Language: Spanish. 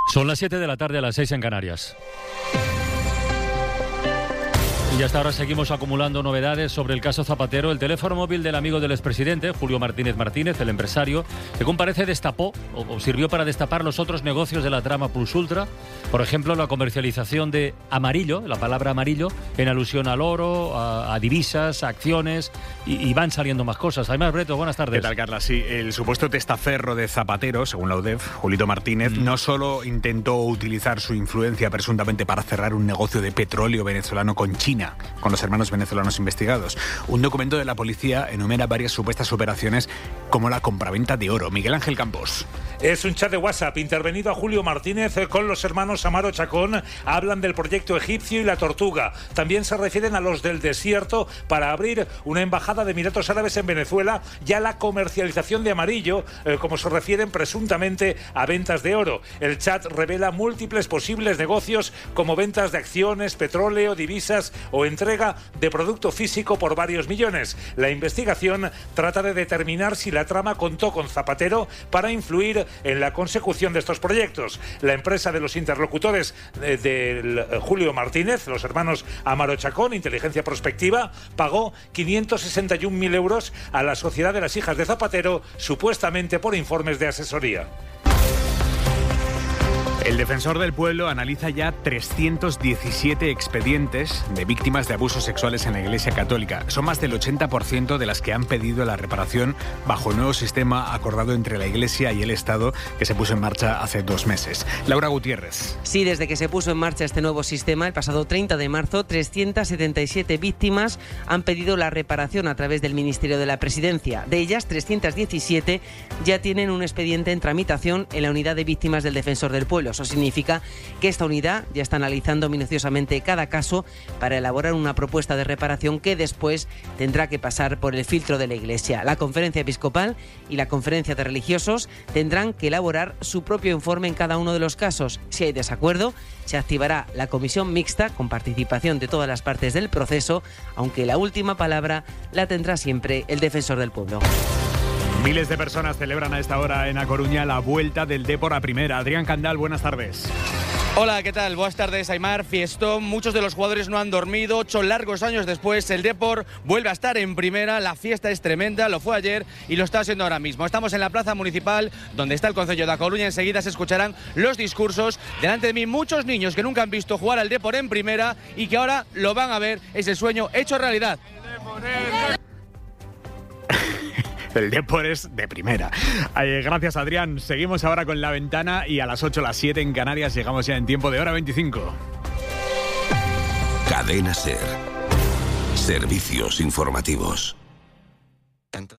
Son las 7 de la tarde, a las 6 en Canarias. Y hasta ahora seguimos acumulando novedades sobre el caso Zapatero. El teléfono móvil del amigo del expresidente, Julio Martínez Martínez, el empresario, según parece destapó o sirvió para destapar los otros negocios de la trama Plus Ultra. Por ejemplo, la comercialización de amarillo, la palabra amarillo, en alusión al oro, a divisas, a acciones, y van saliendo más cosas. Además, Breto, buenas tardes. ¿Qué tal, Carla? Sí, el supuesto testaferro de Zapatero, según la UDEF, Julito Martínez, no solo intentó utilizar su influencia presuntamente para cerrar un negocio de petróleo venezolano con China, con los hermanos venezolanos investigados. Un documento de la policía enumera varias supuestas operaciones como la compraventa de oro. Miguel Ángel Campos. Es un chat de WhatsApp intervenido a Julio Martínez con los hermanos Amaro Chacón. Hablan del proyecto egipcio y la Tortuga. También se refieren a los del desierto para abrir una embajada de Emiratos Árabes en Venezuela y a la comercialización de amarillo, como se refieren presuntamente a ventas de oro. El chat revela múltiples posibles negocios como ventas de acciones, petróleo, divisas o entrega de producto físico por varios millones. La investigación trata de determinar si la trama contó con Zapatero para influir en la consecución de estos proyectos. La empresa de los interlocutores de Julio Martínez, los hermanos Amaro Chacón, Inteligencia Prospectiva, pagó 561.000 euros a la Sociedad de las Hijas de Zapatero, supuestamente por informes de asesoría. El Defensor del Pueblo analiza ya 317 expedientes de víctimas de abusos sexuales en la Iglesia Católica. Son más del 80% de las que han pedido la reparación bajo el nuevo sistema acordado entre la Iglesia y el Estado que se puso en marcha hace 2 meses. Laura Gutiérrez. Sí, desde que se puso en marcha este nuevo sistema, el pasado 30 de marzo, 377 víctimas han pedido la reparación a través del Ministerio de la Presidencia. De ellas, 317 ya tienen un expediente en tramitación en la Unidad de Víctimas del Defensor del Pueblo. Eso significa que esta unidad ya está analizando minuciosamente cada caso para elaborar una propuesta de reparación que después tendrá que pasar por el filtro de la Iglesia. La Conferencia Episcopal y la Conferencia de Religiosos tendrán que elaborar su propio informe en cada uno de los casos. Si hay desacuerdo, se activará la comisión mixta con participación de todas las partes del proceso, aunque la última palabra la tendrá siempre el Defensor del Pueblo. Miles de personas celebran a esta hora en A Coruña la vuelta del Depor a Primera. Adrián Candal, buenas tardes. Hola, ¿qué tal? Buenas tardes, Aimar. Fiestón, muchos de los jugadores no han dormido. 8 largos años después, el Depor vuelve a estar en Primera. La fiesta es tremenda, lo fue ayer y lo está haciendo ahora mismo. Estamos en la plaza municipal, donde está el concello de A Coruña. Enseguida se escucharán los discursos. Delante de mí, muchos niños que nunca han visto jugar al Depor en Primera y que ahora lo van a ver. Es el sueño hecho realidad. El Depor es de Primera. Gracias, Adrián. Seguimos ahora con La Ventana y a las 8, las 7 en Canarias llegamos ya en tiempo de hora 25. Cadena SER. Servicios informativos.